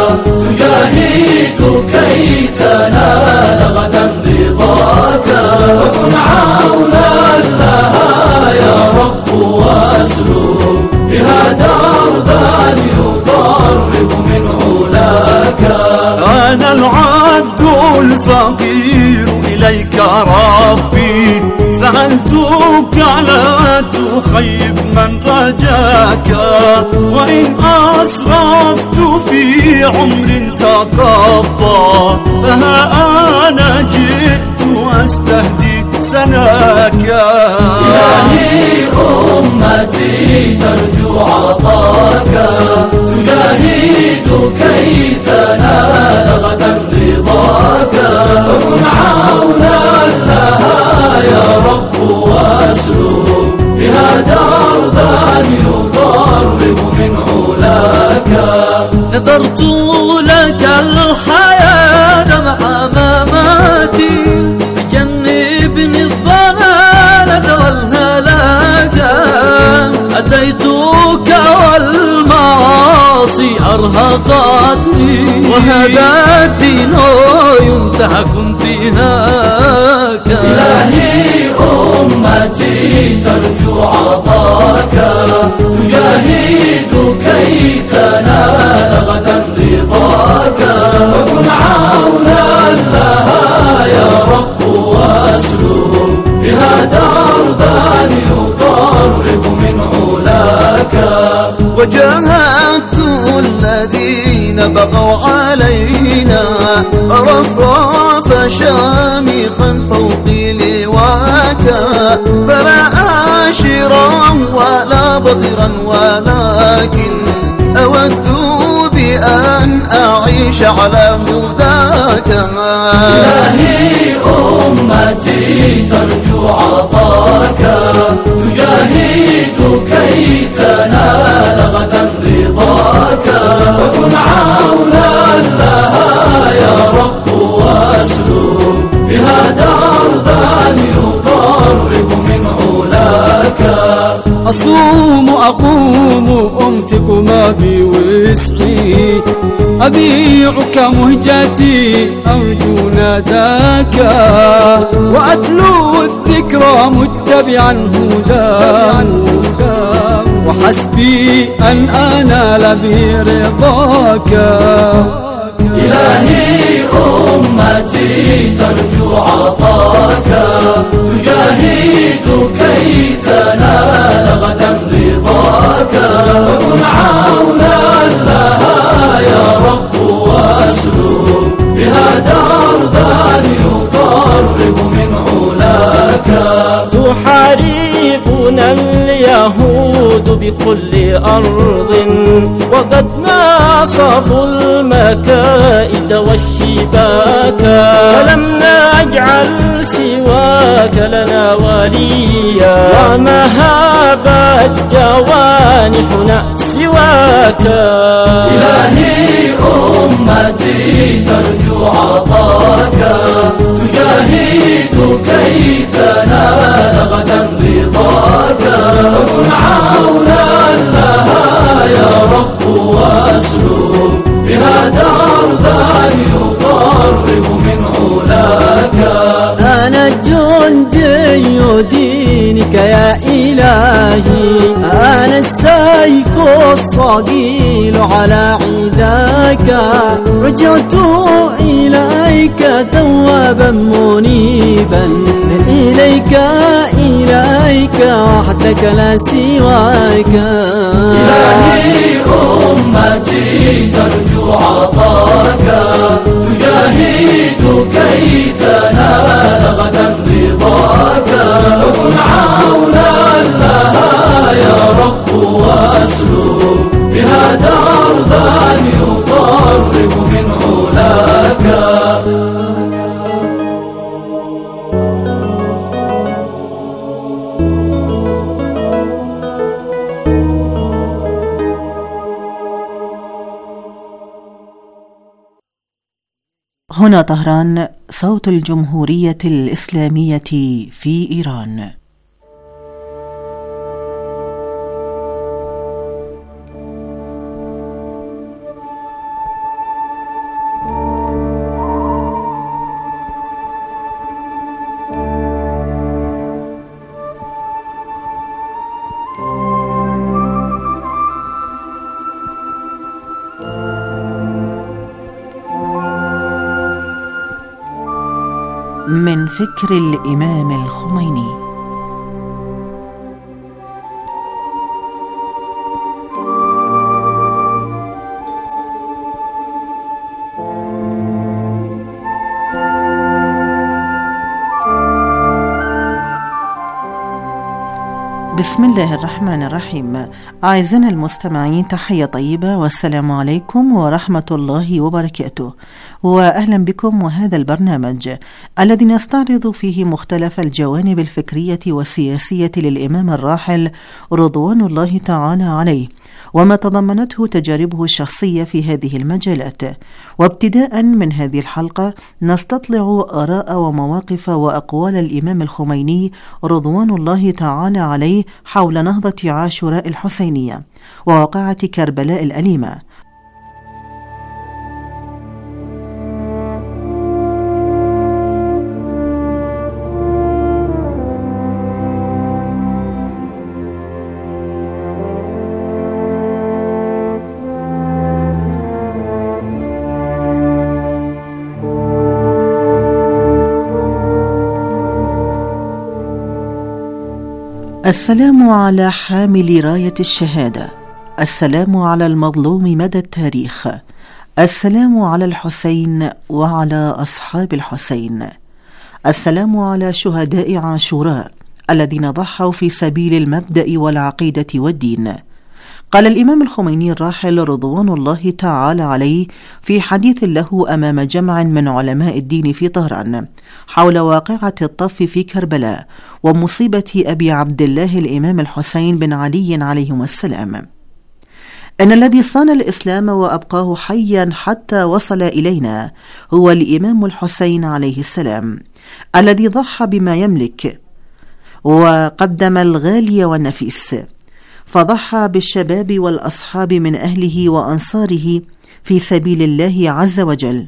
تجاهد كي تنال غدا رضاك، فكن عونا لها يا رب واسلك بها دربا يقرب من علاك. أنا العبد الفقير إليك ربي، سألتك لا تخيب من رجاك، وإن أسرفت في عمر تقضى فها أنا جئت أستهدي سناك. إلهي أمتي ترجو عطاك، تجاهد كي تنال غدا رضاك، فكن عونا لها يا رب واسلك بها دربا يقرب من علاك. نذرت لك الحياة مع مماتي، فجنبني الضلالة والهلاك. أتيتك والمعاصي أرهقتني، وهذا الدين ينتهك انتهاك. إلهي أمتي ترجو عطاك، تجاهد كي تنال غدا رضاك، فكن عونا لها يا رب واسلك بها دربا يقرب من علاك. وجاهدت الذين بغوا علينا، رفرف شامخا فوقي لواك، فلا آشرا ولا بطرا ولكن أود بأن أعيش على هداك. إلهي أمتي ترجو عطاك، تجاهد كي تنال غدا رضاك، فكن عونا لها يا رب واسلك بها دربا يقرب من علاك. أصوم أقوم أنفق ما بوسعي، أبيعك مهجتي أرجو ناداك، وأتلو الذكرى متبعا هداك، وحسبي أن أنال به رضاك. إلهي أمتي ترجو عطاك، تجاهد كي تنال غدا رضاك، فكن عونا لها يا رب واسلك بها دربا يقرب من علاك. تحاربنا اليهود بكل أرض، وقد ناصبوا المكائد والشباك، فلم نجعل سوى ذاك لنا وليا وما هابت جوانحنا سواك. إلهي أمتي ترجو عطاك، تجاهد كي تنال غدا رضاك، فكن عونا لها يا رب واسلك بها دربا يقرب من علاك. أنا الجندي دينك يا إلهي، أنا السيف الصقيل على عداك، رجعت إليك توابا منيبا، إليك إليك وحدك لا سواك. إلهي أمتي ترجو عطاك، تجاهد كي تنال غدا رضاك، فكن عونا لها يا رب واسلك بها دربا يقرب من علاك. هنا طهران، صوت الجمهورية الإسلامية في إيران. من فكر الإمام الخميني. بسم الله الرحمن الرحيم. أعزائنا المستمعين، تحية طيبة والسلام عليكم ورحمة الله وبركاته، وأهلا بكم وهذا البرنامج الذي نستعرض فيه مختلف الجوانب الفكرية والسياسية للإمام الراحل رضوان الله تعالى عليه، وما تضمنته تجاربه الشخصية في هذه المجالات. وابتداء من هذه الحلقة نستطلع آراء ومواقف وأقوال الإمام الخميني رضوان الله تعالى عليه حول نهضة عاشوراء الحسينية وواقعة كربلاء الأليمة. السلام على حامل راية الشهادة، السلام على المظلوم مدى التاريخ، السلام على الحسين وعلى أصحاب الحسين، السلام على شهداء عاشوراء الذين ضحوا في سبيل المبدأ والعقيدة والدين. قال الإمام الخميني الراحل رضوان الله تعالى عليه في حديث له أمام جمع من علماء الدين في طهران حول واقعة الطف في كربلاء ومصيبة أبي عبد الله الإمام الحسين بن علي عليهما السلام: إن الذي صان الإسلام وأبقاه حيا حتى وصل إلينا هو الإمام الحسين عليه السلام، الذي ضحى بما يملك وقدم الغالي والنفيس، فضحى بالشباب والأصحاب من أهله وأنصاره في سبيل الله عز وجل،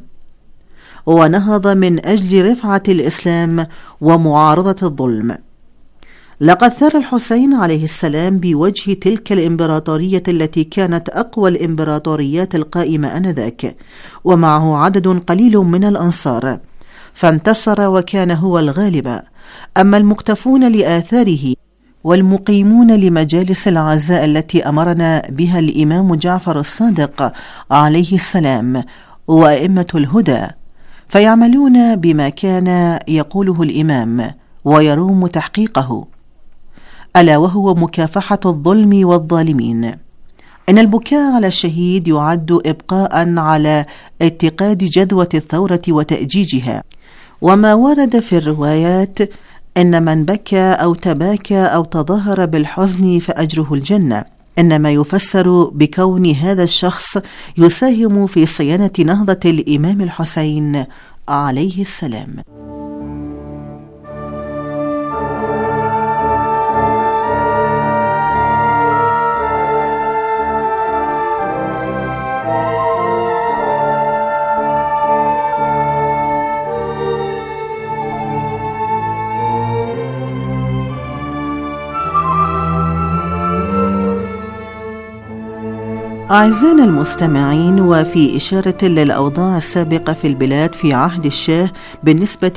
ونهض من أجل رفعة الإسلام ومعارضة الظلم. لقد ثار الحسين عليه السلام بوجه تلك الإمبراطورية التي كانت أقوى الإمبراطوريات القائمة آنذاك، ومعه عدد قليل من الأنصار، فانتصر وكان هو الغالب. أما المقتفون لآثاره والمقيمون لمجالس العزاء التي أمرنا بها الإمام جعفر الصادق عليه السلام وأئمة الهدى، فيعملون بما كان يقوله الإمام ويروم تحقيقه، ألا وهو مكافحة الظلم والظالمين. إن البكاء على الشهيد يعد إبقاء على اتقاد جذوة الثورة وتأجيجها، وما ورد في الروايات إن من بكى أو تباكى أو تظاهر بالحزن فأجره الجنة، إنما يفسر بكون هذا الشخص يساهم في صيانة نهضة الإمام الحسين عليه السلام. أعزائنا المستمعين، وفي إشارة للأوضاع السابقة في البلاد في عهد الشاه بالنسبة